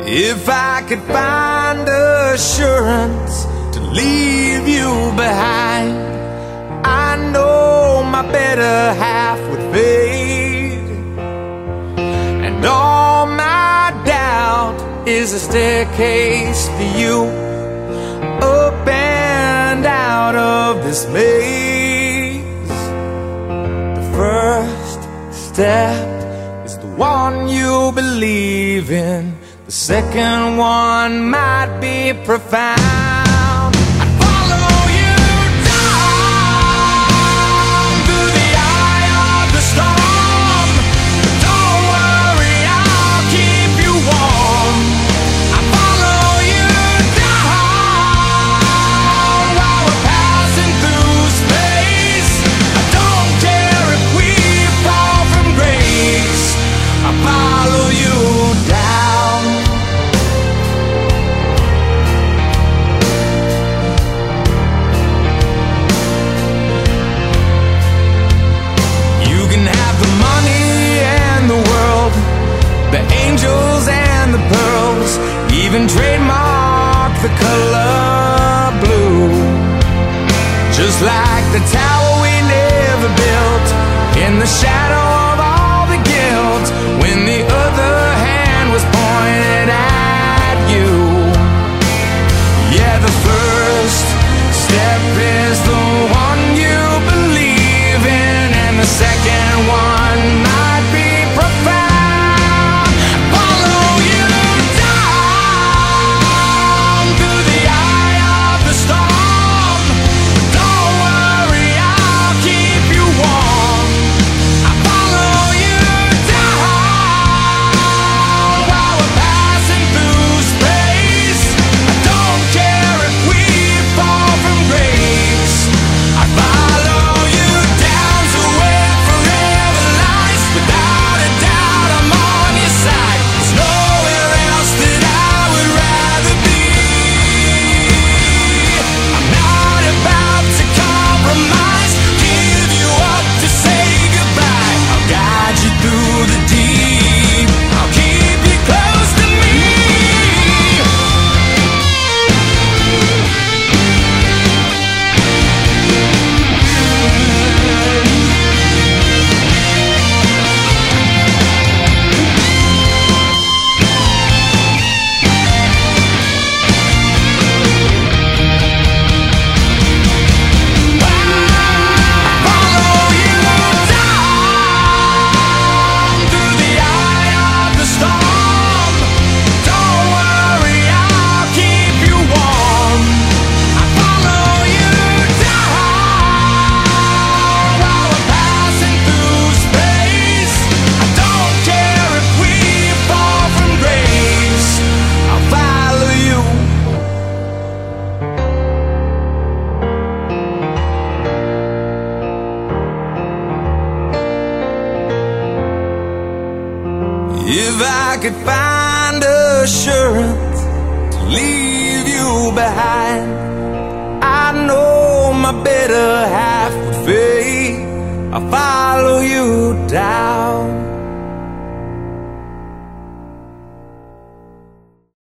If I could find assurance to leave you behind, I know my better half would fade, and all my doubt is a staircase to you, up and out of this maze. The first step is the one you believe in. The second one might be profound. I'd follow you down through the eye of the storm. Don't worry, I'll keep you warm. I'd follow you down while we're passing through space. I don't care if we fall from grace. I'll follow you down. The angels and the pearls, even trademark the color blue. Just like the tower we never built, in the shadow of all the guilt, when the other hand was pointed at you. Yeah, the first step is the one you believe in, and the second one might be profound. If I could find assurance to leave you behind, I know my better half would fade. I'll follow you down.